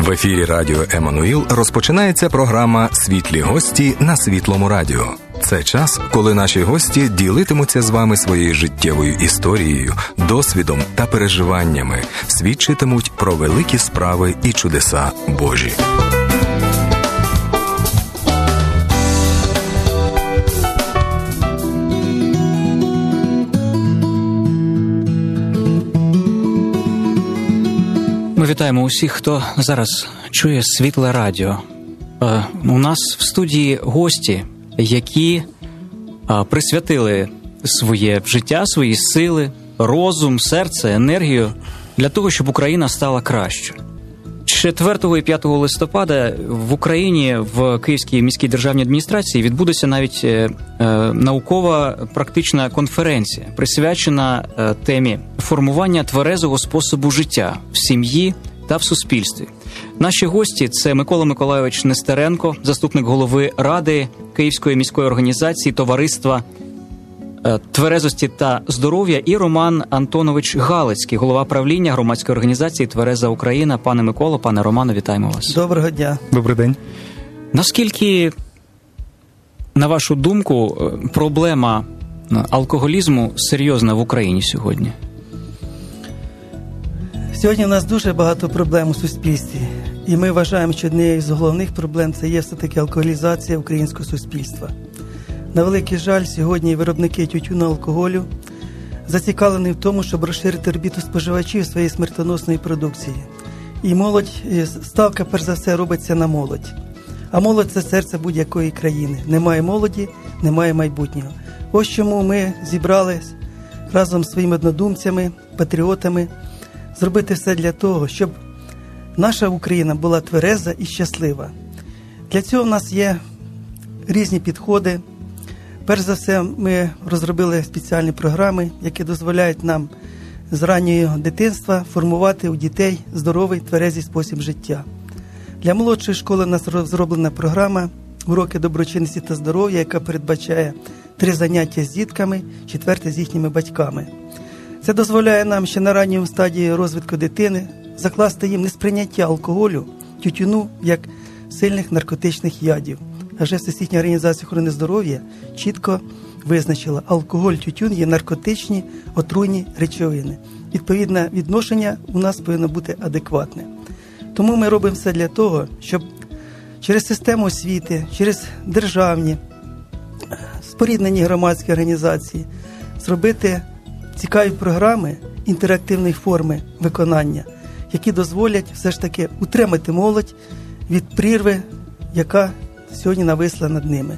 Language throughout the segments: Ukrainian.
В ефірі Радіо Еммануїл розпочинається програма «Світлі гості» на Світлому радіо. Це час, коли наші гості ділитимуться з вами своєю життєвою історією, досвідом та переживаннями, свідчитимуть про великі справи і чудеса Божі. Ми вітаємо усіх, хто зараз чує Світле радіо. У нас в студії гості, які присвятили своє життя, свої сили, розум, серце, енергію для того, щоб Україна стала кращою. 4 і 5 листопада в Україні, в Київській міській державній адміністрації відбудеться навіть наукова практична конференція, присвячена темі формування тверезого способу життя в сім'ї та в суспільстві. Наші гості – це Микола Миколайович Нестеренко, заступник голови Ради Київської міської організації Товариства тверезості та здоров'я, і Роман Антонович Галицький, голова правління громадської організації «Твереза Україна». Пане Миколо, пане Романо, вітаємо вас. Доброго дня. Добрий день. Наскільки, на вашу думку, проблема алкоголізму серйозна в Україні сьогодні? Сьогодні у нас дуже багато проблем у суспільстві. І ми вважаємо, що однією з головних проблем це є все-таки алкоголізація українського суспільства. На великий жаль, сьогодні виробники тютюну, алкоголю зацікавлені в тому, щоб розширити орбіту споживачів своєї смертоносної продукції. І молодь, ставка, перш за все, робиться на молодь. А молодь – це серце будь-якої країни. Немає молоді, немає майбутнього. Ось чому ми зібрались разом з своїми однодумцями, патріотами, зробити все для того, щоб наша Україна була твереза і щаслива. Для цього в нас є різні підходи. Перш за все, ми розробили спеціальні програми, які дозволяють нам з раннього дитинства формувати у дітей здоровий, тверезий спосіб життя. Для молодшої школи у нас розроблена програма «Уроки доброчинності та здоров'я», яка передбачає 3 заняття з дітками, 4 з їхніми батьками. Це дозволяє нам ще на ранньому стадії розвитку дитини закласти їм несприйняття алкоголю, тютюну як сильних наркотичних ядів. Адже Всесвітня організація охорони здоров'я чітко визначила, алкоголь, тютюн є наркотичні отруйні речовини. Відповідне відношення у нас повинно бути адекватне. Тому ми робимо все для того, щоб через систему освіти, через державні, споріднені громадські організації зробити цікаві програми інтерактивної форми виконання, які дозволять все ж таки утримати молодь від прірви, яка сьогодні нависла над ними.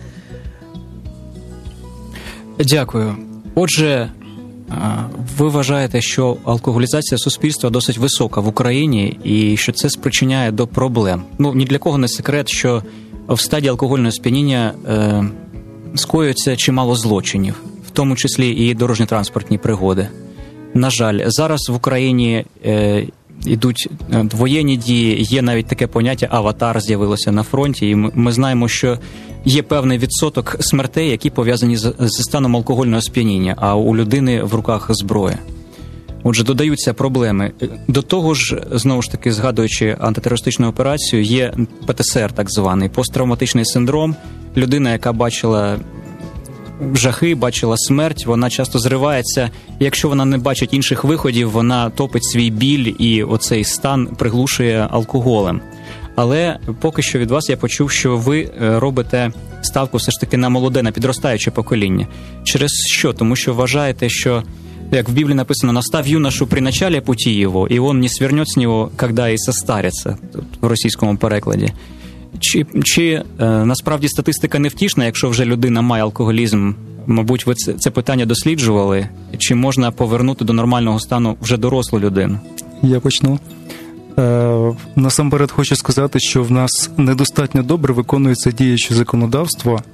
Дякую. Отже, ви вважаєте, що алкоголізація суспільства досить висока в Україні і що це спричиняє до проблем. Ні для кого не секрет, що в стадії алкогольного сп'яніння скоюється чимало злочинів, в тому числі і дорожньо-транспортні пригоди. На жаль, зараз в Україні ідуть воєнні дії, є навіть таке поняття «аватар» з'явилося на фронті, і ми знаємо, що є певний відсоток смертей, які пов'язані зі станом алкогольного сп'яніння, а у людини в руках зброя. Отже, додаються проблеми. До того ж, знову ж таки, згадуючи антитерористичну операцію, є ПТСР, так званий, посттравматичний синдром. Людина, яка бачила жахи, бачила смерть, вона часто зривається. Якщо вона не бачить інших виходів, вона топить свій біль і оцей стан приглушує алкоголем. Але поки що від вас я почув, що ви робите ставку все ж таки на молоде, на підростаюче покоління. Через що? Тому що вважаєте, що, як в Біблії написано, «Настав юношу при начале пути его, и он не свернет с него, когда и состарится», в російському перекладі. Чи насправді статистика невтішна, якщо вже людина має алкоголізм? Мабуть, ви це питання досліджували? Чи можна повернути до нормального стану вже дорослу людину? Я почну. Насамперед хочу сказати, що в нас недостатньо добре виконується діюче законодавство.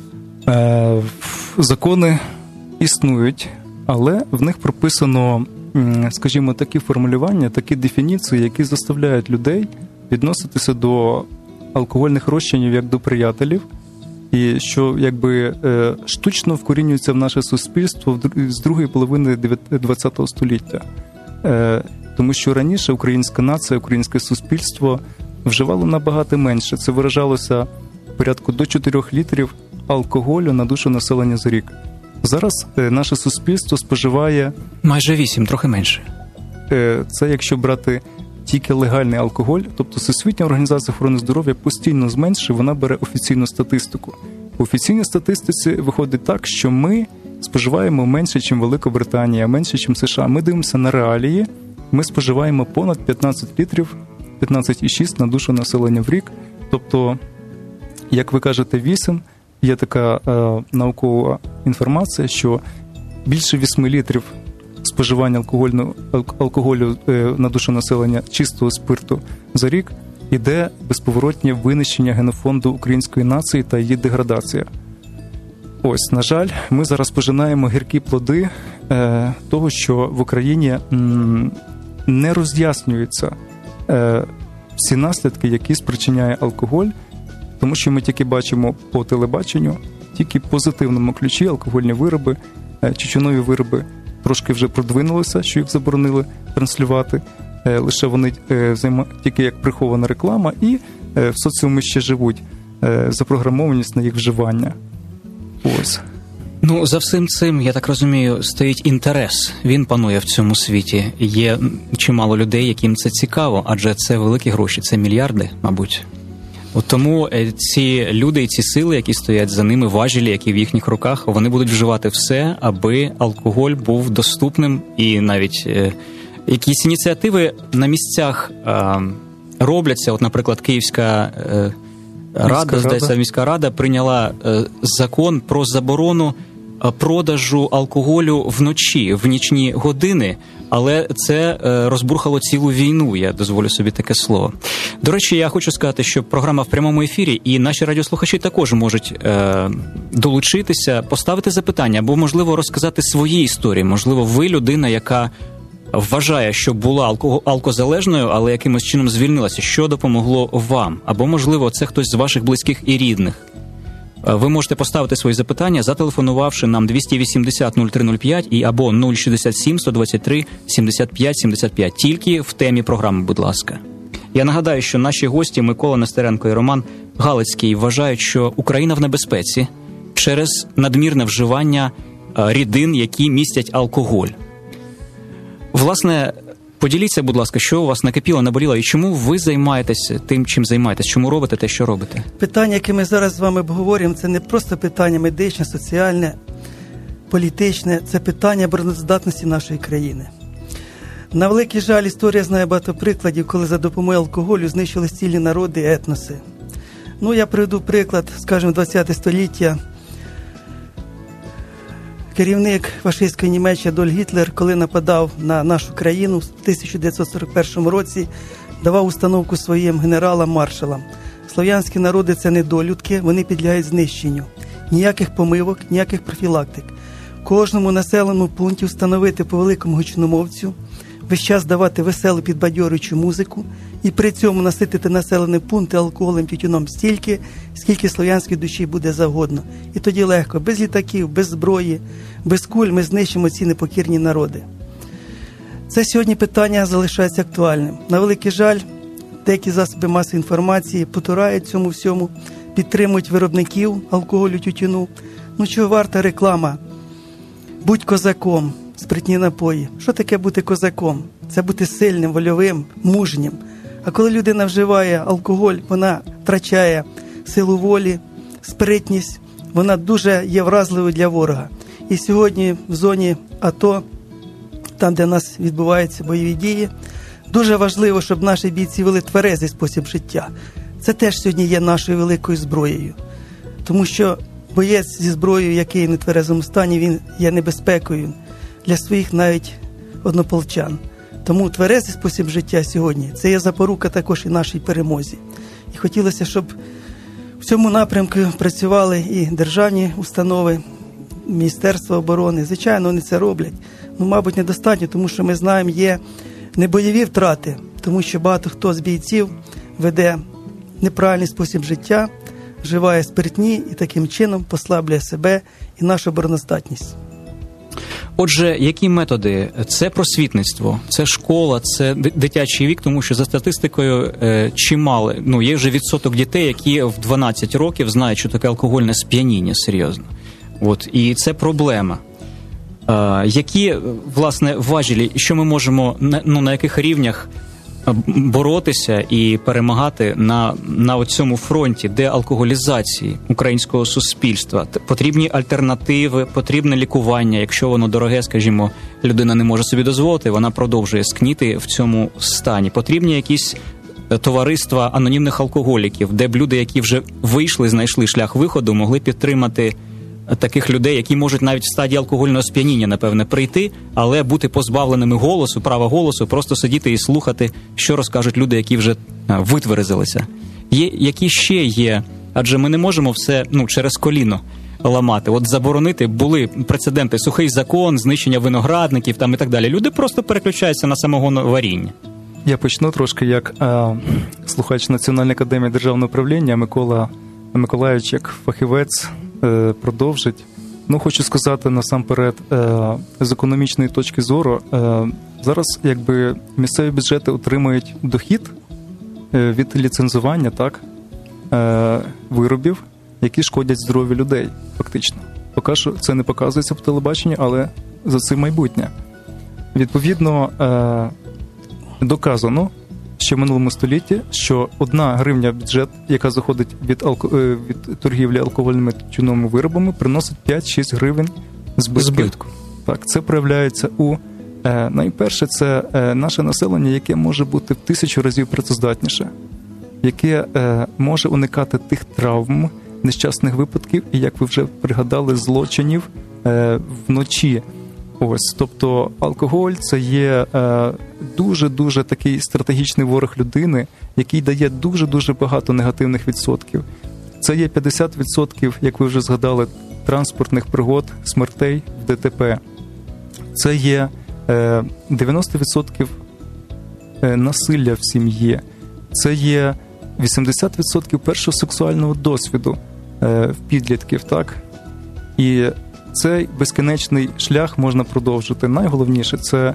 Закони існують, але в них прописано, скажімо, такі формулювання, такі дефініції, які заставляють людей відноситися до алкогольних розчинів як до приятелів, і що якби штучно вкорінюється в наше суспільство з другої половини ХХ століття. Тому що раніше українська нація, українське суспільство вживало набагато менше. Це виражалося порядку до 4 літрів алкоголю на душу населення за рік. Зараз наше суспільство споживає... Майже 8, трохи менше. Це якщо брати тільки легальний алкоголь, тобто Всесвітня організація охорони здоров'я постійно зменшує, вона бере офіційну статистику. У офіційній статистиці виходить так, що ми споживаємо менше, ніж Великобританія, менше, ніж США. Ми дивимося на реалії, ми споживаємо понад 15 літрів, 15,6 на душу населення в рік. Тобто, як ви кажете, 8, є така наукова інформація, що більше 8 літрів споживання алкоголю на душу населення чистого спирту за рік іде безповоротнє винищення генофонду української нації та її деградація. Ось, на жаль, ми зараз пожинаємо гіркі плоди того, що в Україні не роз'яснюються всі наслідки, які спричиняє алкоголь, тому що ми тільки бачимо по телебаченню, тільки в позитивному ключі алкогольні вироби, тютюнові вироби трошки вже продвинулися, що їх заборонили транслювати, лише вони тільки як прихована реклама, і в соціумі ще живуть запрограмованість на їх вживання. Ось. Ну, за всім цим, я так розумію, стоїть інтерес. Він панує в цьому світі. Є чимало людей, яким це цікаво, адже це великі гроші, це мільярди, мабуть. От тому ці люди і ці сили, які стоять за ними, важелі, які в їхніх руках, вони будуть вживати все, аби алкоголь був доступним, і навіть якісь ініціативи на місцях робляться. От, наприклад, Київська міська рада прийняла закон про заборону продажу алкоголю вночі, в нічні години, але це розбурхало цілу війну, я дозволю собі таке слово. До речі, я хочу сказати, що програма в прямому ефірі, і наші радіослухачі також можуть долучитися, поставити запитання, або, можливо, розказати свої історії. Можливо, ви людина, яка вважає, що була алкозалежною, але якимось чином звільнилася. Що допомогло вам? Або, можливо, це хтось з ваших близьких і рідних. Ви можете поставити свої запитання, зателефонувавши нам 280-0305 і або 067-123-75-75. Тільки в темі програми, будь ласка. Я нагадаю, що наші гості Микола Нестеренко і Роман Галицький вважають, що Україна в небезпеці через надмірне вживання рідин, які містять алкоголь. Власне, поділіться, будь ласка, що у вас накипіло, наболіло, і чому ви займаєтесь тим, чим займаєтесь? Чому робите те, що робите? Питання, яке ми зараз з вами обговорюємо, це не просто питання медичне, соціальне, політичне, це питання обороноздатності нашої країни. На великий жаль, історія знає багато прикладів, коли за допомогою алкоголю знищились цілі народи, етноси. Ну, я приведу приклад, скажімо, 20 століття. Керівник фашистської Німеччини Адольф Гітлер, коли нападав на нашу країну в 1941 році, давав установку своїм генералам-маршалам. Слов'янські народи – це недолюдки, вони підлягають знищенню. Ніяких помивок, ніяких профілактик. Кожному населеному пункті встановити по великому гучномовцю, весь час давати веселу підбадьорюючу музику і при цьому наситити населені пункти алкоголем, тютюном стільки, скільки слов'янській душі буде завгодно. І тоді легко, без літаків, без зброї, без куль ми знищимо ці непокірні народи. Це сьогодні питання залишається актуальним. На великий жаль, деякі засоби масової інформації потурають цьому всьому, підтримують виробників алкоголю, тютюну. Ну чого варта реклама? Будь козаком, спиртні напої. Що таке бути козаком? Це бути сильним, вольовим, мужнім. А коли людина вживає алкоголь, вона втрачає силу волі, спритність, вона дуже є вразливою для ворога. І сьогодні в зоні АТО, там, де в нас відбуваються бойові дії, дуже важливо, щоб наші бійці вели тверезий спосіб життя. Це теж сьогодні є нашою великою зброєю. Тому що боєць зі зброєю, який в нетверезому стані, він є небезпекою для своїх навіть однополчан. Тому тверезий спосіб життя сьогодні – це є запорука також і нашій перемозі. І хотілося, щоб в цьому напрямку працювали і державні установи, Міністерство оборони. Звичайно, вони це роблять. Ну, мабуть, недостатньо, тому що ми знаємо, є небойові втрати, тому що багато хто з бійців веде неправильний спосіб життя, вживає спиртні і таким чином послаблює себе і нашу обороноздатність. Отже, які методи? Це просвітництво, це школа, це дитячий вік, тому що за статистикою чимало, є вже відсоток дітей, які в 12 років знають, що таке алкогольне сп'яніння, серйозно. І це проблема. Які, власне, важелі, що ми можемо, на яких рівнях боротися і перемагати на цьому фронті деалкоголізації українського суспільства? Потрібні альтернативи, потрібне лікування. Якщо воно дороге, скажімо, людина не може собі дозволити, вона продовжує скніти в цьому стані. Потрібні якісь товариства анонімних алкоголіків, де б люди, які вже вийшли, знайшли шлях виходу, могли підтримати таких людей, які можуть навіть в стадії алкогольного сп'яніння, напевне, прийти, але бути позбавленими голосу, права голосу, просто сидіти і слухати, що розкажуть люди, які вже витверезилися. Які ще є? Адже ми не можемо все через коліно ламати. Заборонити, були прецеденти, сухий закон, знищення виноградників і так далі. Люди просто переключаються на самогоноваріння. Я почну трошки як слухач Національної академії державного управління Микола Миколайович, як фахівець, продовжить. Хочу сказати насамперед, з економічної точки зору, зараз місцеві бюджети отримують дохід від ліцензування виробів, які шкодять здоров'ю людей, фактично. Поки що це не показується по телебаченню, але за цим майбутнє. Відповідно, доказано ще в минулому столітті, що 1 гривня бюджет, яка заходить від торгівлі алкогольними тютюновими виробами, приносить 5-6 гривень збитку. Так, це проявляється найперше, це наше населення, яке може бути в 1000 разів працездатніше, яке може уникати тих травм, нещасних випадків і, як ви вже пригадали, злочинів вночі. Тобто алкоголь – це є дуже-дуже такий стратегічний ворог людини, який дає дуже-дуже багато негативних відсотків. Це є 50%, як ви вже згадали, транспортних пригод, смертей в ДТП. Це є 90% насилля в сім'ї. Це є 80% першого сексуального досвіду в підлітків, так? І цей безкінечний шлях можна продовжити. Найголовніше – це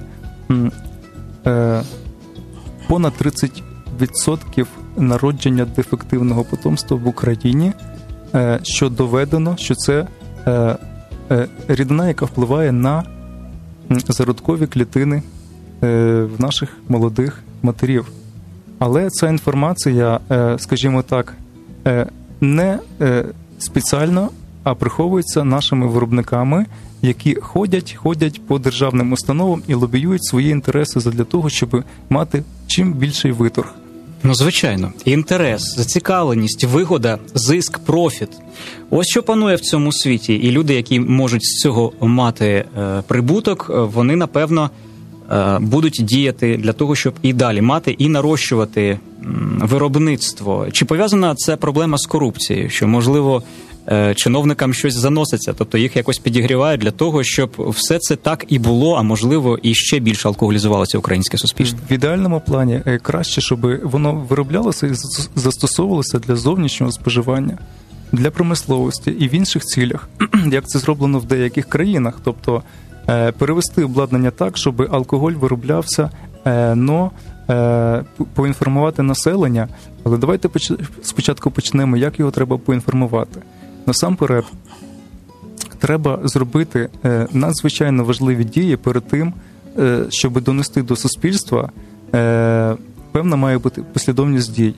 понад 30% народження дефективного потомства в Україні, що доведено, що це рідина, яка впливає на зародкові клітини в наших молодих матерів. Але ця інформація, скажімо так, не спеціально, а приховується нашими виробниками, які ходять по державним установам і лобіюють свої інтереси задля того, щоб мати чим більший виторг. Звичайно. Інтерес, зацікавленість, вигода, зиск, профіт. Ось що панує в цьому світі. І люди, які можуть з цього мати прибуток, вони, напевно, будуть діяти для того, щоб і далі мати, і нарощувати виробництво. Чи пов'язана ця проблема з корупцією? Що, можливо, чиновникам щось заноситься, тобто їх якось підігрівають для того, щоб все це так і було, а можливо і ще більше алкоголізувалося українське суспільство? В ідеальному плані краще, щоб воно вироблялося і застосовувалося для зовнішнього споживання, для промисловості і в інших цілях, як це зроблено в деяких країнах, тобто перевести обладнання так, щоб алкоголь вироблявся, поінформувати населення. Але давайте спочатку почнемо, як його треба поінформувати. Насамперед, треба зробити надзвичайно важливі дії перед тим, щоб донести до суспільства, певна має бути послідовність дій.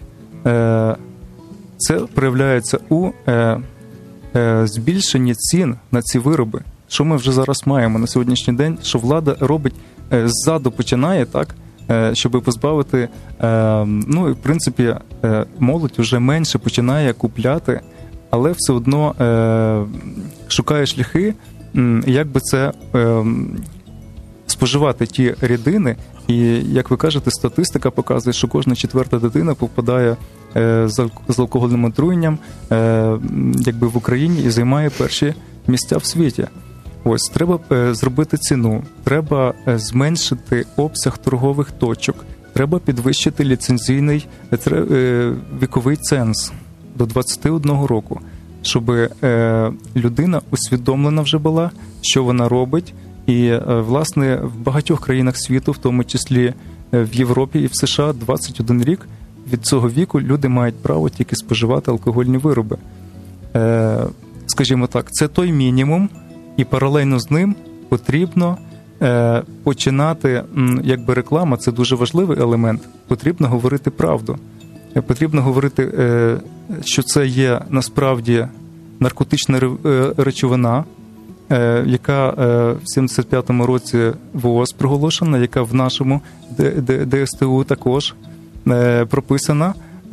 Це проявляється у збільшенні цін на ці вироби. Що ми вже зараз маємо на сьогоднішній день, що влада робить, ззаду починає, так, щоб позбавити, в принципі, молодь вже менше починає купляти, але все одно шукає шляхи, як би це споживати ті рідини. І, як ви кажете, статистика показує, що кожна 4-та дитина попадає з алкогольним отруєнням в Україні і займає перші місця в світі. Ось, треба зробити ціну, треба зменшити обсяг торгових точок, треба підвищити ліцензійний віковий ценз до 21 року, щоб людина усвідомлена вже була, що вона робить, І, власне, в багатьох країнах світу, в тому числі в Європі і в США, 21 рік від цього віку люди мають право тільки споживати алкогольні вироби. Скажімо так, це той мінімум, і паралельно з ним потрібно починати, якби реклама, це дуже важливий елемент, потрібно говорити правду. Потрібно говорити, що це є насправді наркотична речовина, яка в 75-му році ВООЗ проголошена, яка в нашому ДСТУ також прописана,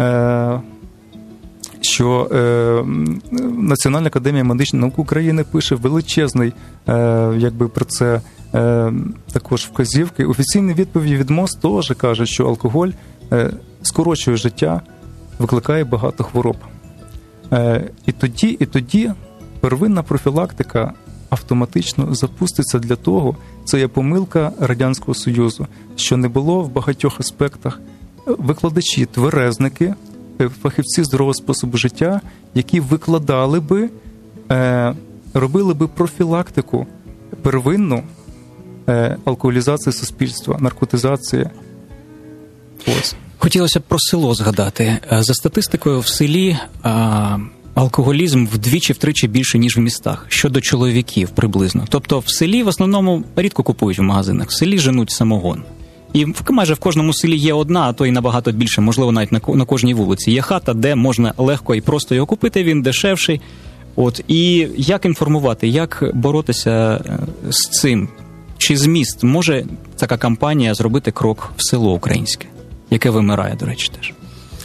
що Національна академія медичних наук України пише величезний, якби про це також вказівки. Офіційні відповіді від МОЗ теж кажуть, що алкоголь скорочує життя, викликає багато хвороб. І тоді первинна профілактика автоматично запуститься для того, це є помилка Радянського Союзу, що не було в багатьох аспектах викладачі, тверезники, фахівці здорового способу життя, які викладали би, робили би профілактику первинну алкоголізації суспільства, наркотизації. Ось. Хотілося б про село згадати. За статистикою, в селі алкоголізм вдвічі-втричі більше, ніж в містах, щодо чоловіків приблизно. Тобто в селі в основному рідко купують в магазинах, в селі женуть самогон. І майже в кожному селі є одна, а то й набагато більше, можливо, навіть на кожній вулиці. Є хата, де можна легко і просто його купити, він дешевший. І як інформувати, як боротися з цим? Чи зміст може така кампанія зробити крок в село українське, яке вимирає, до речі, теж?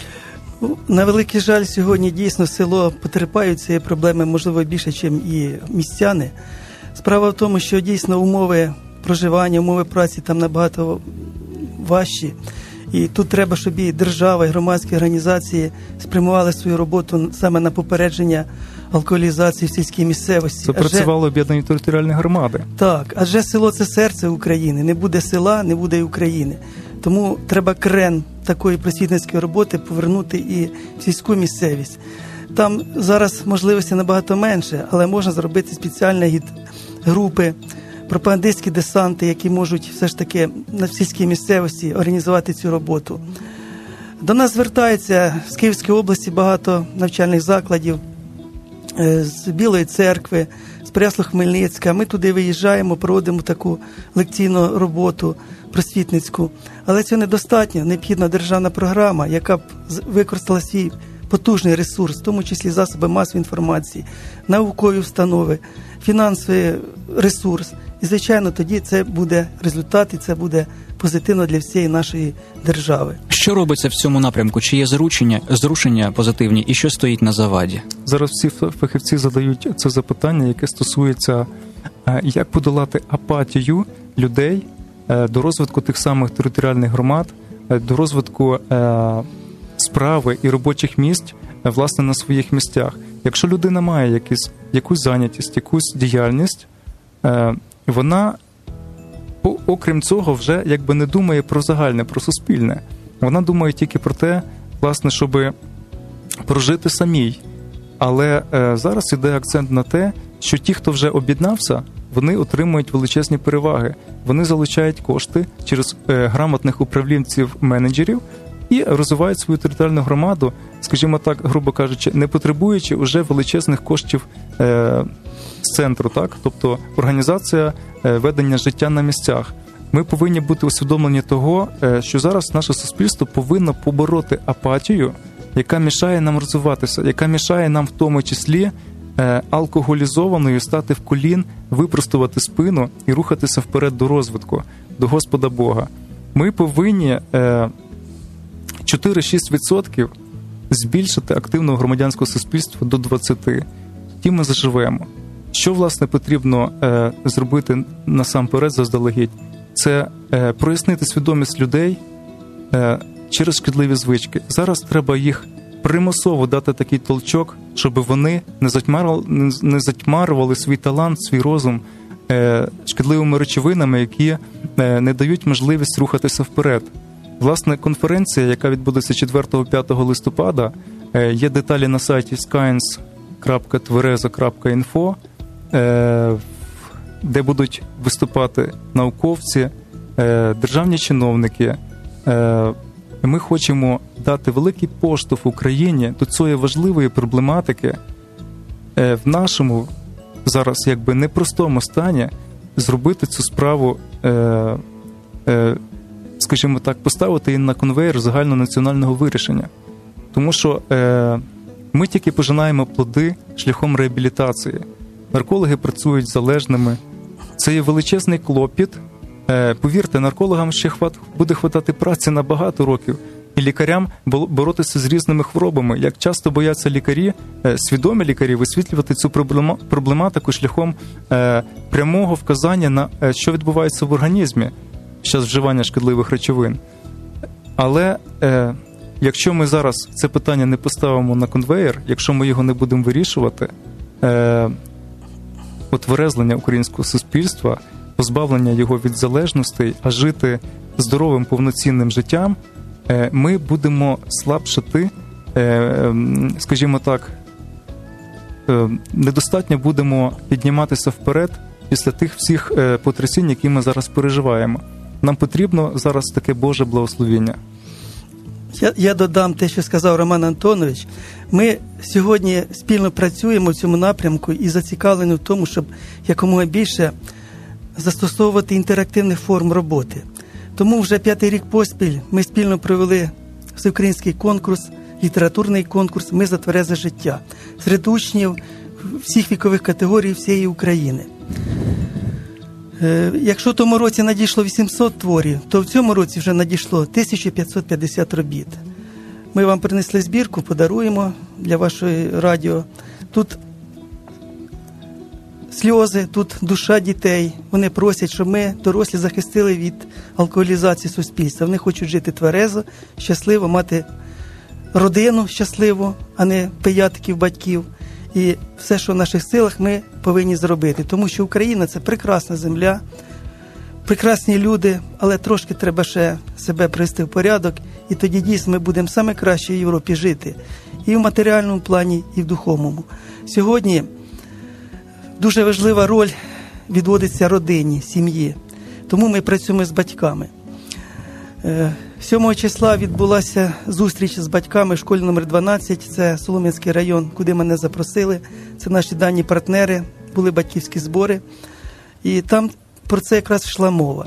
На великий жаль, сьогодні дійсно село потерпає цієї проблеми, можливо, більше, ніж і містяни. Справа в тому, що дійсно умови проживання, умови праці там набагато важчі. І тут треба, щоб і держава, і громадські організації спрямували свою роботу саме на попередження алкоголізації в сільській місцевості. Запрацювали об'єднані територіальні громади. Так, адже село – це серце України. Не буде села, не буде і України. Тому треба крен такої просвітницької роботи повернути і в сільську місцевість. Там зараз можливості набагато менше, але можна зробити спеціальні групи, пропагандистські десанти, які можуть все ж таки на сільській місцевості організувати цю роботу. До нас звертаються з Київської області багато навчальних закладів, з Білої церкви, з Переяслав-Хмельницька. Ми туди виїжджаємо, проводимо таку лекційну роботу просвітницьку. Але цього недостатньо. Необхідна державна програма, яка б використала свій потужний ресурс, в тому числі засоби масової інформації, наукові установи, фінансовий ресурс. І, звичайно, тоді це буде результат, і це буде позитивно для всієї нашої держави. Що робиться в цьому напрямку? Чи є зрушення позитивні? І що стоїть на заваді? Зараз всі фахівці задають це запитання, яке стосується, як подолати апатію людей до розвитку тих самих територіальних громад, до розвитку справи і робочих місць, власне, на своїх місцях. Якщо людина має якусь зайнятість, якусь діяльність, вона, окрім цього, вже якби не думає про загальне, про суспільне. Вона думає тільки про те, власне, щоб прожити самій. Але зараз іде акцент на те, що ті, хто вже об'єднався, вони отримують величезні переваги. Вони залучають кошти через грамотних управлінців-менеджерів і розвивають свою територіальну громаду, скажімо так, грубо кажучи, не потребуючи вже величезних коштів з центру, так? Тобто організація ведення життя на місцях. Ми повинні бути усвідомлені того, що зараз наше суспільство повинно побороти апатію, яка мішає нам розвиватися, яка мішає нам в тому числі алкоголізованою стати в колін, випростувати спину і рухатися вперед до розвитку, до Господа Бога. Ми повинні 4-6% збільшити активного громадянського суспільства до 20%. Ті ми заживемо. Що, власне, потрібно зробити насамперед заздалегідь? Це прояснити свідомість людей через шкідливі звички. Зараз треба їх примусово дати такий толчок, щоб вони не затьмарювали свій талант, свій розум шкідливими речовинами, які не дають можливість рухатися вперед. Власне, конференція, яка відбудеться 4-5 листопада, є деталі на сайті science.tverezo.info. де будуть виступати науковці, державні чиновники. Ми хочемо дати великий поштовх Україні до цієї важливої проблематики в нашому зараз якби непростому стані зробити цю справу, скажімо так, поставити її на конвейер загальнонаціонального вирішення. Тому що ми тільки пожинаємо плоди шляхом реабілітації. Наркологи працюють залежними. Це є величезний клопіт. Повірте, наркологам ще буде хватати праці на багато років. І лікарям боротися з різними хворобами. Як часто бояться лікарі, свідомі лікарі, висвітлювати цю проблематику шляхом прямого вказання на що відбувається в організмі під час вживання шкідливих речовин. Але якщо ми зараз це питання не поставимо на конвеєр, якщо ми його не будемо вирішувати, отверезлення українського суспільства, позбавлення його від залежностей, а жити здоровим, повноцінним життям, ми будемо слабшати, скажімо так, недостатньо будемо підніматися вперед після тих всіх потрясінь, які ми зараз переживаємо. Нам потрібно зараз таке Боже благословіння. Я додам те, що сказав Роман Антонович. Ми сьогодні спільно працюємо в цьому напрямку і зацікавлені в тому, щоб якомога більше застосовувати інтерактивних форм роботи. Тому вже 5-й рік поспіль ми спільно провели всеукраїнський конкурс, літературний конкурс «Ми за тверезе життя» серед учнів всіх вікових категорій всієї України. Якщо в тому році надійшло 800 творів, то в цьому році вже надійшло 1550 робіт. Ми вам принесли збірку, подаруємо для вашої радіо. Тут сльози, тут душа дітей. Вони просять, щоб ми, дорослі, захистили від алкоголізації суспільства. Вони хочуть жити тверезо, щасливо, мати родину щасливу, а не пиятиків батьків. І все, що в наших силах, ми повинні зробити. Тому що Україна – це прекрасна земля, прекрасні люди, але трошки треба ще себе привести в порядок. І тоді дійсно ми будемо саме краще в Європі жити. І в матеріальному плані, і в духовному. Сьогодні дуже важлива роль відводиться родині, сім'ї. Тому ми працюємо з батьками. 7 числа відбулася зустріч з батьками в школі номер 12, це Солом'янський район, куди мене запросили. Це наші давні партнери, були батьківські збори. І там про це якраз йшла мова.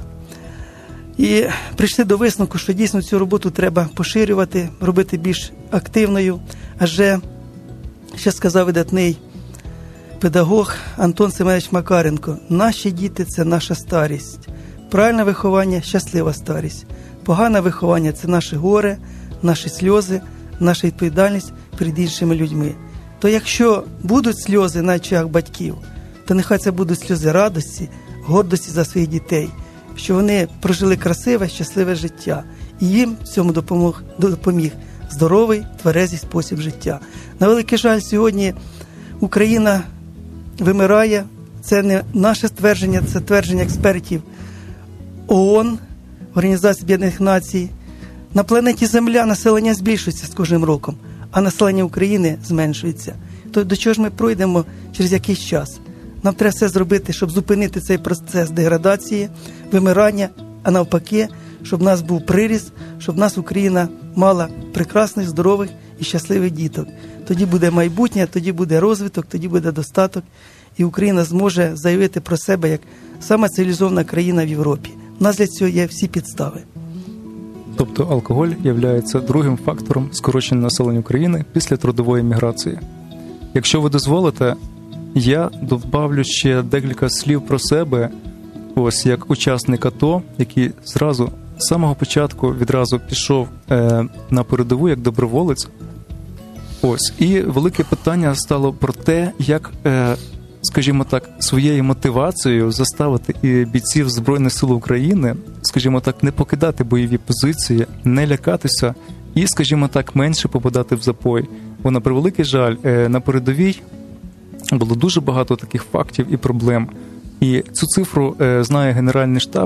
І прийшли до висновку, що дійсно цю роботу треба поширювати, робити більш активною. Адже, ще сказав видатний педагог Антон Семенович Макаренко, наші діти – це наша старість. Правильне виховання – щаслива старість. Погане виховання – це наше горе, наші сльози, наша відповідальність перед іншими людьми. То якщо будуть сльози на очах батьків, то нехай це будуть сльози радості, гордості за своїх дітей, що вони прожили красиве, щасливе життя. І їм в цьому допоміг здоровий, тверезий спосіб життя. На великий жаль, сьогодні Україна вимирає. Це не наше твердження, це твердження експертів ООН, Організації Об'єднаних Націй. На планеті Земля населення збільшується з кожним роком, а населення України зменшується. То до чого ж ми пройдемо через якийсь час? Нам треба все зробити, щоб зупинити цей процес деградації, вимирання, а навпаки, щоб в нас був приріст, щоб в нас Україна мала прекрасних, здорових і щасливих діток. Тоді буде майбутнє, тоді буде розвиток, тоді буде достаток, і Україна зможе заявити про себе як сама цивілізована країна в Європі. У нас для цього є всі підстави. Тобто алкоголь є другим фактором скорочення населення України після трудової міграції. Якщо ви дозволите, я добавлю ще декілька слів про себе, ось як учасник АТО, який з самого початку відразу пішов на передову як доброволець. Ось, і велике питання стало про те, як, скажімо так, своєю мотивацією заставити і бійців Збройних сил України, скажімо так, не покидати бойові позиції, не лякатися і, скажімо так, менше попадати в запой. Бо, на превеликий жаль, на передовій було дуже багато таких фактів і проблем. І цю цифру знає Генеральний штаб,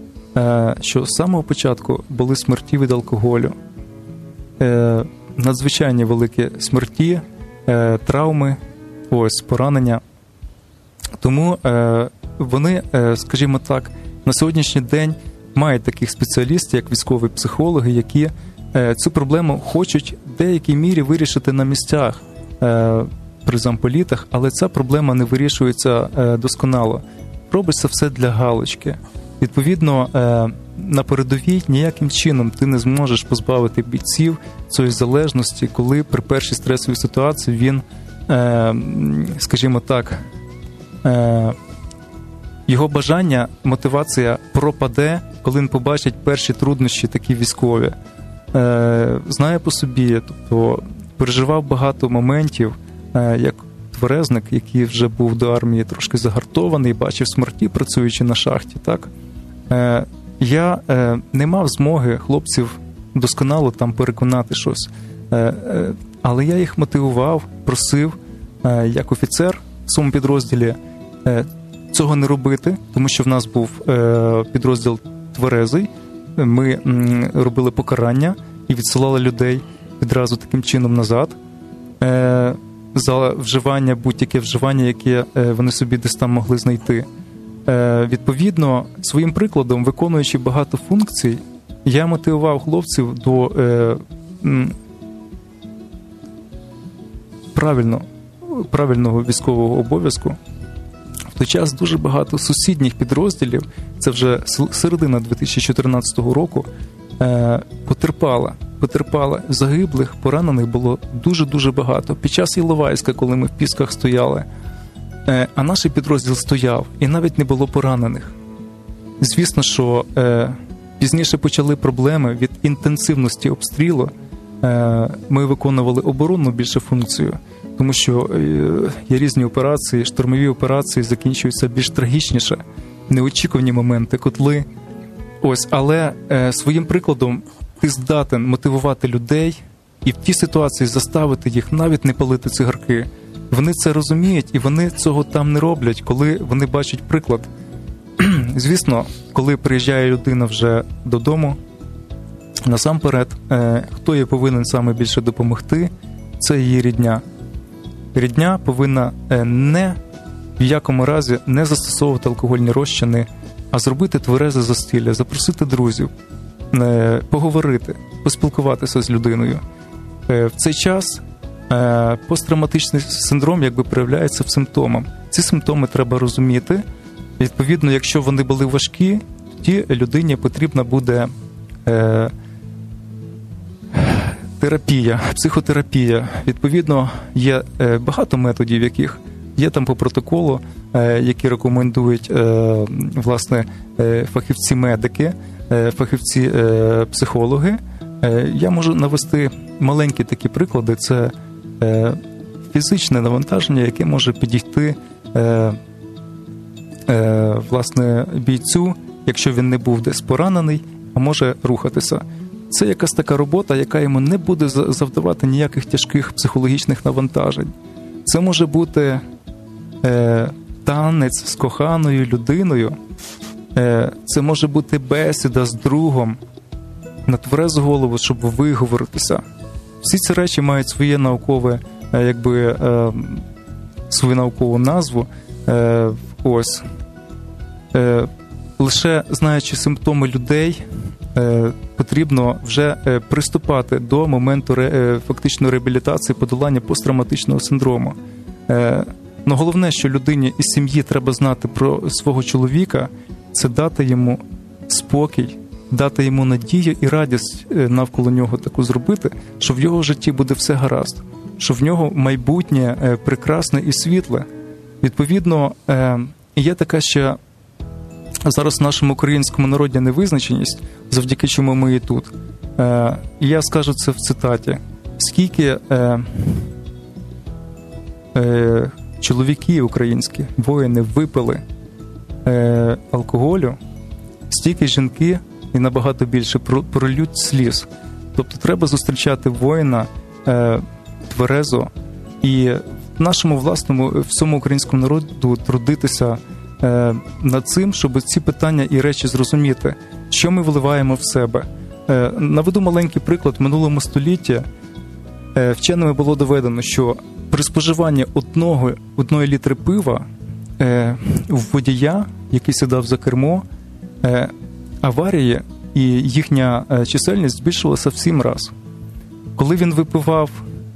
що з самого початку були смерті від алкоголю. Надзвичайні великі смерті, травми, ось, поранення. Тому вони, скажімо так, на сьогоднішній день мають таких спеціалістів, як військові психологи, які цю проблему хочуть в деякій мірі вирішити на місцях при замполітах, але ця проблема не вирішується досконало. Робиться все для галочки. Відповідно, на передовій ніяким чином ти не зможеш позбавити бійців цієї залежності, коли при першій стресовій ситуації він, скажімо так, його бажання, мотивація пропаде, коли він побачить перші труднощі такі військові. Знаю по собі, тобто переживав багато моментів, як тверезник, який вже був до армії трошки загартований, бачив смерті, працюючи на шахті, так? Я не мав змоги хлопців досконало там переконати щось, але я їх мотивував, просив, як офіцер в своєму підрозділі, цього не робити, тому що в нас був підрозділ тверезий, ми робили покарання і відсилали людей відразу таким чином назад. За вживання, будь-яке вживання, яке вони собі десь там могли знайти. Відповідно, своїм прикладом, виконуючи багато функцій, я мотивував хлопців до правильного військового обов'язку. В той час дуже багато сусідніх підрозділів, це вже середина 2014 року, потерпала. Загиблих, поранених було дуже-дуже багато. Під час Іловайська, коли ми в Пісках стояли, а наш підрозділ стояв, і навіть не було поранених. Звісно, що пізніше почали проблеми від інтенсивності обстрілу. Ми виконували оборонну більше функцію, тому що є різні операції, штурмові операції закінчуються більш трагічніше, неочікувані моменти, котли. Ось, але своїм прикладом ти здатен мотивувати людей і в тій ситуації заставити їх навіть не палити цигарки. Вони це розуміють, і вони цього там не роблять, коли вони бачать приклад. Звісно, коли приїжджає людина вже додому, насамперед, хто їй повинен саме більше допомогти, це її рідня. Рідня повинна не в якому разі не застосовувати алкогольні розчини, а зробити тверезе застілля, запросити друзів, поговорити, поспілкуватися з людиною. В цей час посттравматичний синдром якби проявляється в симптомах. Ці симптоми треба розуміти. Відповідно, якщо вони були важкі, тоді людині потрібна буде терапія, психотерапія. Відповідно, є багато методів, яких є там по протоколу, які рекомендують, власне, фахівці-медики, фахівці-психологи. Я можу навести маленькі такі приклади. Це фізичне навантаження, яке може підійти, власне, бійцю, якщо він не був десь поранений, а може рухатися. Це якась така робота, яка йому не буде завдавати ніяких тяжких психологічних навантажень. Це може бути танець з коханою людиною, це може бути бесіда з другом на тверезу голову, щоб виговоритися. Всі ці речі мають своє наукове, якби, свою наукову назву. Ось. Лише знаючи симптоми людей, потрібно вже приступати до моменту фактичної реабілітації, подолання посттравматичного синдрому. Но головне, що людині із сім'ї треба знати про свого чоловіка, це дати йому спокій, дати йому надію і радість навколо нього таку зробити, що в його житті буде все гаразд, що в нього майбутнє прекрасне і світле. Відповідно, є така ще зараз в нашому українському народі невизначеність, завдяки чому ми і тут. Я скажу це в цитаті. Скільки чоловіки українські, воїни, випили алкоголю, стільки жінки і набагато більше прольють сліз. Тобто треба зустрічати воїна тверезо і в нашому власному, всьому українському народу трудитися над цим, щоб ці питання і речі зрозуміти, що ми вливаємо в себе. Наведу маленький приклад. В минулому столітті вченими було доведено, що при споживанні одної літри пива в водія, який сідав за кермо, аварії і їхня чисельність збільшилася в 7 разів. Коли він випивав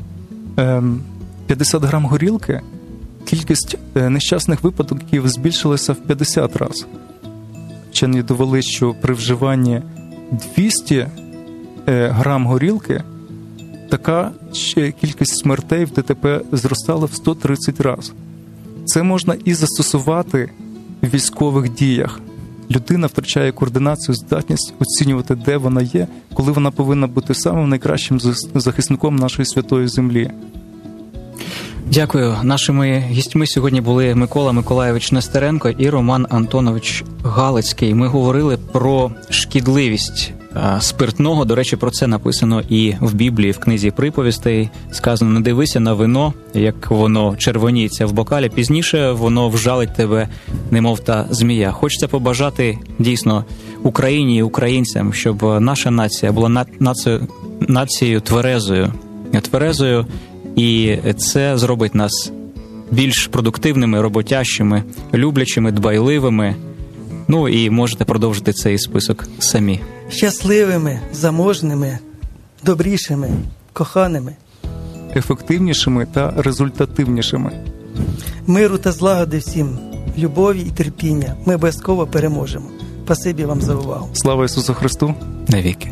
50 грам горілки, кількість нещасних випадків збільшилася в 50 разів. Вчені довели, що при вживанні 200 грам горілки така кількість смертей в ДТП зростала в 130 разів. Це можна і застосувати в військових діях. Людина втрачає координацію, здатність оцінювати, де вона є, коли вона повинна бути самим найкращим захисником нашої святої землі. Дякую. Нашими гістьми сьогодні були Микола Миколайович Нестеренко і Роман Антонович Галицький. Ми говорили про шкідливість спиртного. До речі, про це написано і в Біблії, в книзі приповістей. Сказано: не дивися на вино, як воно червоніється в бокалі. Пізніше воно вжалить тебе, немов та змія. Хочеться побажати дійсно Україні і українцям, щоб наша нація була нацією тверезою, і це зробить нас більш продуктивними, роботящими, люблячими, дбайливими. Ну і можете продовжити цей список самі. Щасливими, заможними, добрішими, коханими, ефективнішими та результативнішими. Миру та злагоди всім, любові і терпіння. Ми обов'язково переможемо. Спасибі вам за увагу. Слава Ісусу Христу! Навіки!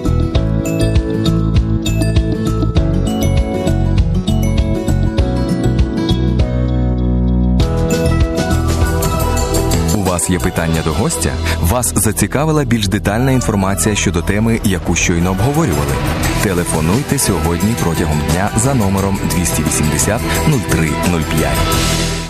У вас є питання до гостя? Вас зацікавила більш детальна інформація щодо теми, яку щойно обговорювали? Телефонуйте сьогодні протягом дня за номером 280 0305.